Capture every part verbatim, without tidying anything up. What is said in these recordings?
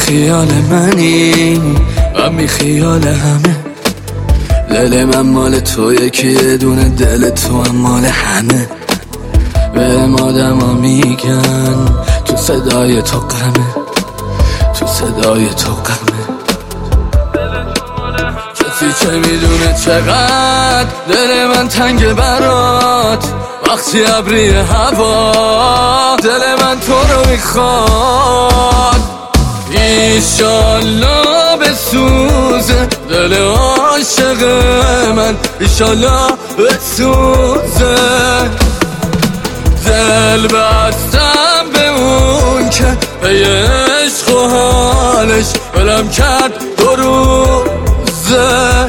خیال منی، غم بی خیال همه. دل من مال تو، یکی یه دونه دل تو هم مال همه. به آدما میگن تو صدای تو غمه، تو صدای تو غمه. کسی چه میدونه چقدر دل من تنگ برات، وقتی ابری هوا دل من تو رو میخواد. ایشالله بسوزه دل عاشق من، ایشالله بسوزه. دل بستم به اون که به عشق و حالش بلم کرد دو روزه.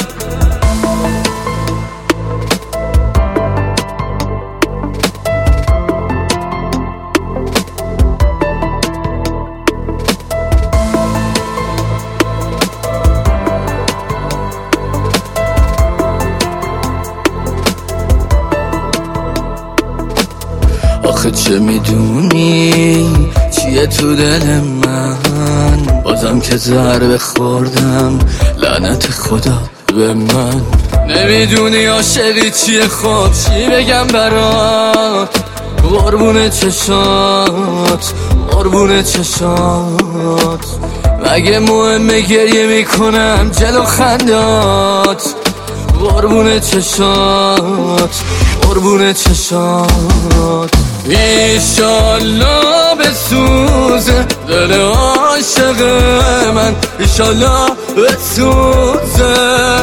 آخه چه میدونی چیه تو دل من، بازم که ضربه خوردم لعنت خدا به من. نمیدونی عاشقی چیه، خب چی بگم برات؟ قربون چشات، قربون چشات. مگه مهمه گریه میکنم جلو خندات؟ قربون چشات، قربون چشات. ایشالله بسوزه دل عاشق من، ایشالله بسوزه.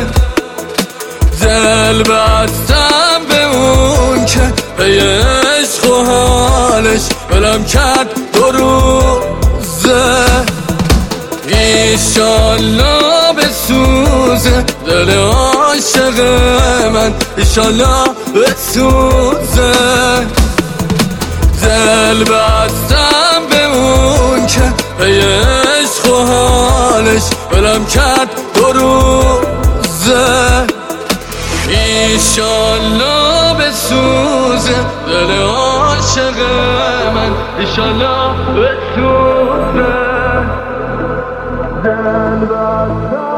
دل بستم به اون که به عشق و حالش بلم کرد دو روزه. ایشالله بسوزه دل عاشق من، ایشالله بسوزه. دل بستم به اون که به عشق و حالش بلم کرد دو روزه. ایشالله بسوزه دل عاشق من، ایشالله بسوزه. دل بستم